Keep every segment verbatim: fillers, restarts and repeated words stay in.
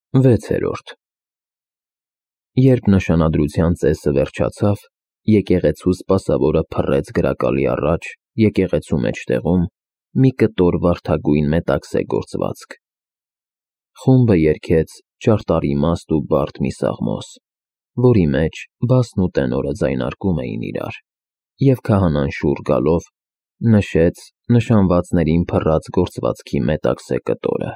վեցերորդ Երբ նշանադրության ծեսը վերջացավ, եկեղեցու սպասավորը փռեց գրակալի առաջ, եկեղեցու մեջտեղում մի կտոր վարդագույն մետաքսե գործվածք։ Խումբը երգեց ճարտարի իմաստ ու բարդ մի սաղմոս, որի մեջ բասն ու տենորը ձայնարկում էին իրար, և քահանան շուռ գալով նշեց նշանվածներին փռած գործվածքի մետաքսե կտորը։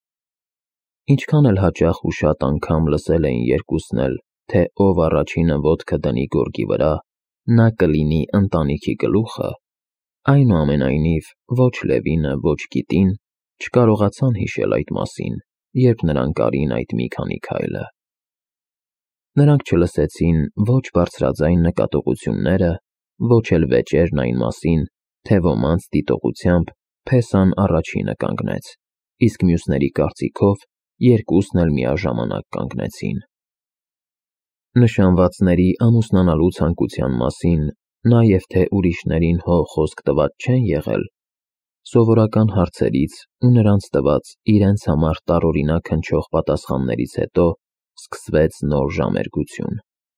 Ինչքան էլ հաճախ ու շատ անգամ լսել էին երկուսն էլ, թե ով առաջինը ոտքը դնի գորգի վրա, նա կլինի ընտանիքի գլուխը, այնուամենայնիվ ոչ Լևինը, ոչ Կիտին չկարողացան հիշել այդ մասին, երբ նրանք արին այդ մի քանի քայլը։ Նրանք չլսեցին ոչ բարձրաձայն նկատողությունները, ոչ էլ վեճերն այն մասին, թե ոմանց դիտողությամբ փեսան առաջինը կանգնեց, իսկ մյուսների կարծիքով երկուսն էլ միաժամանակ կանգնեցին։ Նշանվածների ամուսնանալու ցանկության մասին, նաև թե ուրիշներին հո խոսք տված չեն եղել, սովորական հարցերից ու նրանց տված իրենց համար տարօրինակ հնչող պատասխաններից հետո սկսվեց նոր ժամերգություն։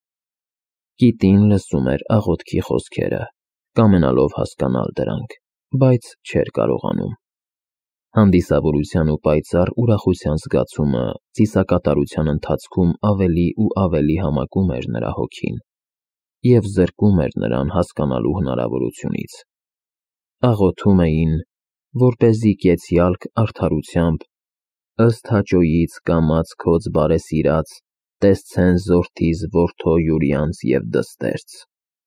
Կիտին լսում էր աղոթքի խոսքերը, կամենալով հասկանալ դրանք, բայց չէր կարողանում։ Հանդիսավորության ու պայծառ ուրախության զգացումը ծիսակատարության ընթացքում ավելի ու ավելի համակում էր նրա հոգին և զրկում էր նրան հասկանալու հնարավորությունից։ Աղոթում էին, որպեսզի կեցյալք արդարությամբ, ըստ հաճոյից կամաց քոծ բարեսիրած, տեսցեն զորդիս որդո Յուրիանց և դստերց։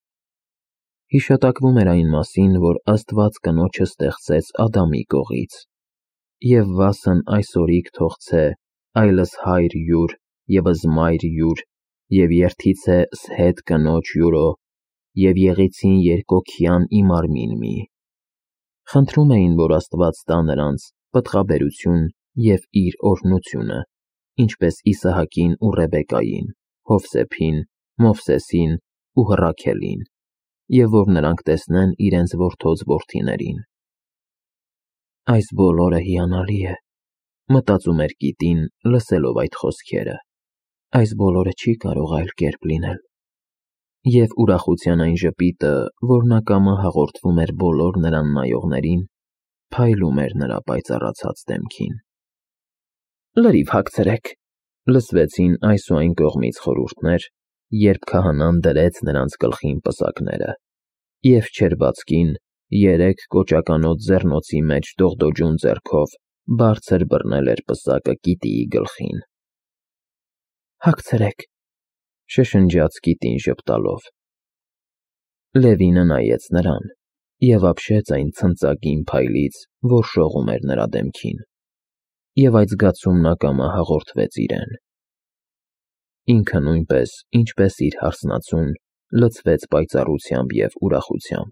Հիշատակվում էր այն մասին, որ Աստված կնոջը ստեղծեց Ադամի կողից, և վասն այսօրիկ թողցե այլս հայր յուր, ևս մայր յուր, և երդիցե Սհեթ կնոջ յուրո, և եղիցին երկօքյան ի մարմին մի։ Խնդրում էին, որ Աստված տա նրանց պտղաբերություն և իր օրհնությունը, ինչպես Իսահակին ու Ռեբեկային, Հովսեփին, Մովսեսին ու Հռաքելին, և որ նրանք տեսնեն իրենց որդոց որդիներին։ Այս բոլորը հիանալի է, մտածում էր Կիտին, լսելով այդ խոսքերը, այս բոլորը չի կարող այլ կերպ լինել։ Եվ ուրախության այն ժպիտը, որն ակամա հաղորդվում էր բոլոր նրան նայողներին, փայլում էր նրա պայծառացած դեմքին։ Լրիվ հագցրեք, լսվեցին այս ու այն կողմից խորհուրդներ, երբ քահանան դրեց նրանց գլխին պսակները, և չերվածքին երեք կոճականոտ ձեռնոցի մեջ դողդոջուն ձեռքով բարձր բռնել էր պսակը Կիտիի գլխին։ Հագցրեք, շշնջաց Կիտին ժպտալով։ Լևինը նայեց նրան և ապշեց այն ցնծագին փայլից, որ շողում էր նրա դեմքին, և այդ զգացումն ակամա հաղորդվեց իրեն։ Ինքը նույնպես, ինչպես իր հարսնացուն, լցվեց պայծառությամբ և ուրախությամբ։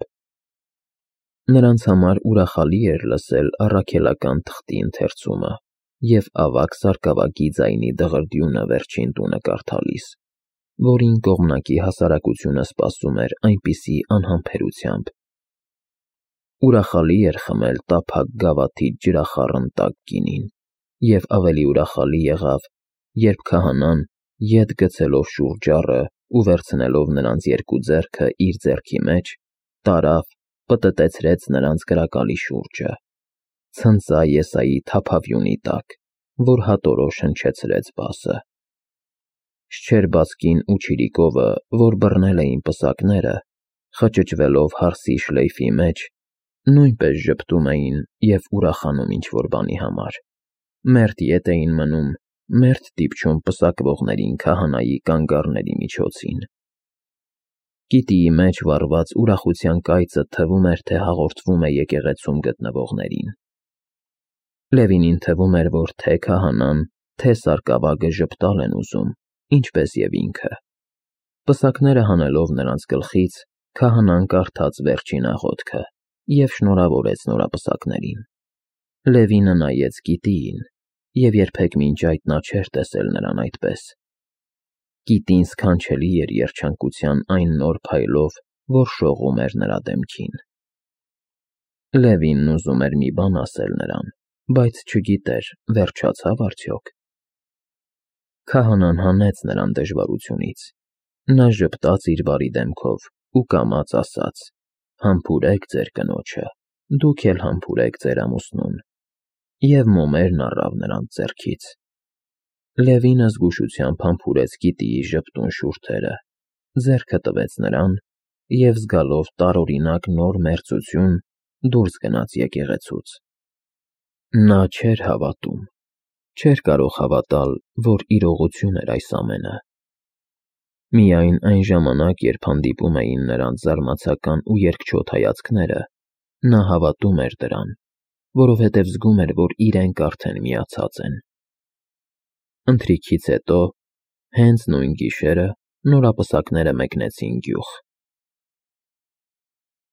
Նրանց համար ուրախալի էր լսել առաքելական թղթի ընթերցումը և ավագ սարկավագի ձայնի դղրդյունը վերջին տունը կարդալիս, որին կողմնակի հասարակությունը սպասում էր այնպիսի անհամբերությամբ։ Ուրախալի էր խմել տափակ գավաթից ջրախառն տաք գինին, և ավելի ուրախալի եղավ, երբ քահանան, ետ գցելով շուրջառը ու վերցնելով նրանց երկու ձեռքը իր ձեռքի մեջ, տարավ, պտտեցրեց նրանց կրակալի շուրջը, ցնծա Եսայի թափավյունի տակ, որ հատորոշ հնչեցրեց բասը։ Շչերբածկին ու չիրիկովը, որ բռնել էին պսակները, խճճվելով հարսի շլեյֆի մեջ, նույնպես ժպտում էին և ուրախանում ինչ-որ բանի համար, մերթ ետ էին մնում, մերթ դիպչում պսակվողներին քահանայի կանգառների միջոցին։ Կիտիի մեջ վառված ուրախության կայծը թվում էր, թե հաղորդվում է եկեղեցում գտնվողներին։ Լևինին թվում էր, որ թե քահանան, թե սարկավագը ժպտալ են ուզում, ինչպես և ինքը։ Պսակները հանելով նրանց գլխից, քահանան կարդաց վերջին աղոթքը և շնորհավորեց նորապսակներին։ Լևինը նայեց Կիտիին, և երբեք մինչ այդ նա չէր տեսել նրան այդպես։ Կիտին սքանչելի էր երջանկության այն նոր փայլով, որ շողում էր նրա դեմքին։ Լևինն ուզում էր մի բան ասել նրան, բայց չգիտեր վերջացա՞վ արդյոք։ Քահանան հանեց նրան դժվարությունից։ Նա ժպտաց իր բարի դեմքով ու կամաց ասաց. «Համբուրեք ձեր կնոջը, դուք էլ համբուրեք ձեր ամուսնուն»։ Եվ մոմերն առավ նրանց ձեռքից։ Լևինը զգուշությամբ համբուրեց գիտիի ժպտուն շուրթերը, ձեռքը տվեց նրան և զգալով տարօրինակ նոր մերձություն դուրս գնաց եկեղեցուց։ Նա չէր հավատում, չէր կարող հավատալ, որ իրողություն էր այս ամենը։ Միայն այն ժամանակ, երբ հանդիպում էին նրանց զարմացական ու երկչոտ հայացքները, նա հավատում էր դրան, որովհետև զգում էր, որ իրենք արդեն միացած են։ Ընթրիքից հետո, հենց նույն գիշերը, նորապսակները մեկնեցին գյուղ։